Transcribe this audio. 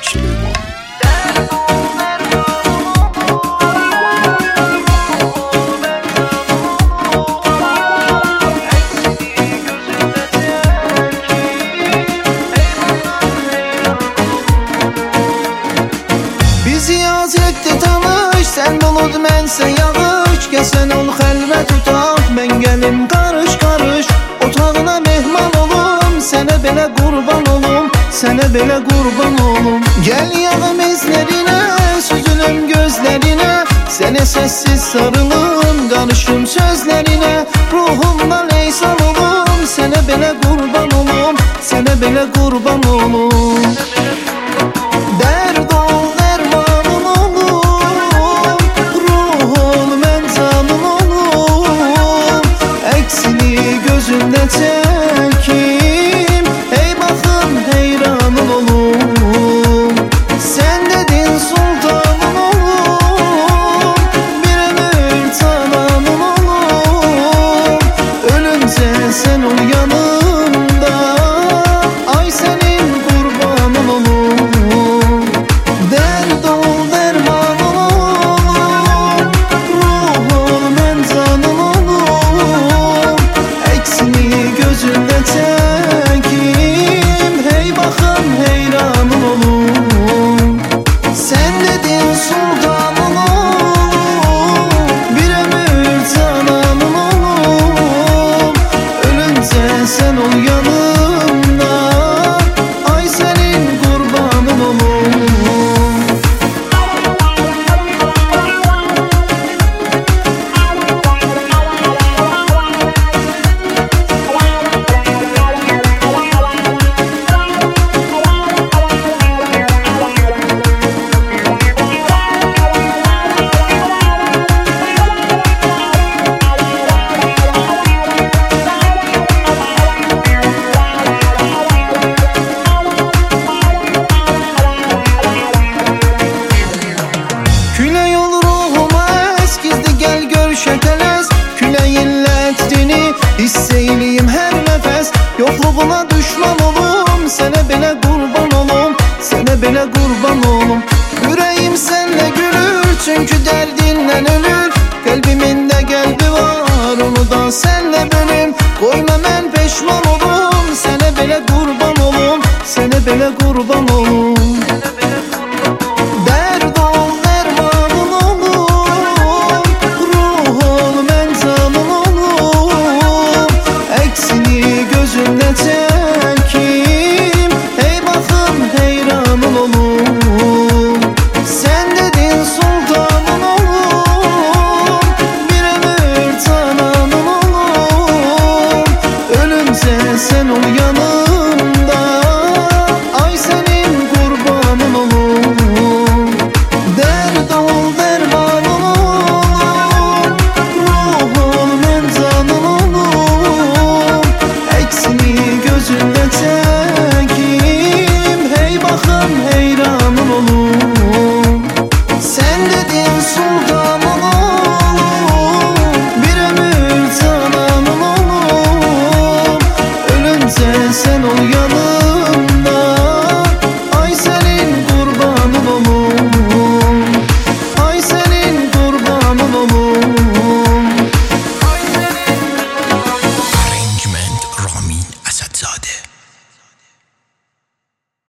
Süleyman. Ziyarətdə tanış, sən bulud, mənsə yağış. Gəlsən ol xəlvət tutaq, mən gəlim qarış-qarış. Otağına mehman olum, sənə belə qurban olum, sənə belə qurban olum. Gəl yağım izlərinə, süzülüm gözlərinə, sənə səssiz sarılım, qarışım sözlərinə. Ruhumdan leysan olum, sənə belə qurban olum, sənə belə qurban olum. Dərd ol gözündə çəkim, ey baxın heyranın olum. Sən dedin sultanın olum, bir ömür cananın olum. Ölümcə sən ol yanımda, ay sənin qurbanın olum. Dərd ol dərmanın olum, ruh ol mən canın olum. Gözündə çəkim, hey baxın heyranın olum. Sən dedin sultanın olum, bir ömür cananın olum. Ölüncə sən ol yanımda, ay sənin qurbanın olum. Külək ol ruhuma əskizdi, gəl gör şəkələz. Küləyin lətdini hiss eyliyim hər nəfəs. Yoxluğuna düşman olum, sənə belə qurban olum, sənə belə qurban olum. Ürəyim sənlə gülür, çünki dərdindən ölür. Qəlbimin də qəlbi var, onu da sənlə bölüm. Qoyma mən peşman olum, sənə belə qurban olum, sənə belə qurban olum.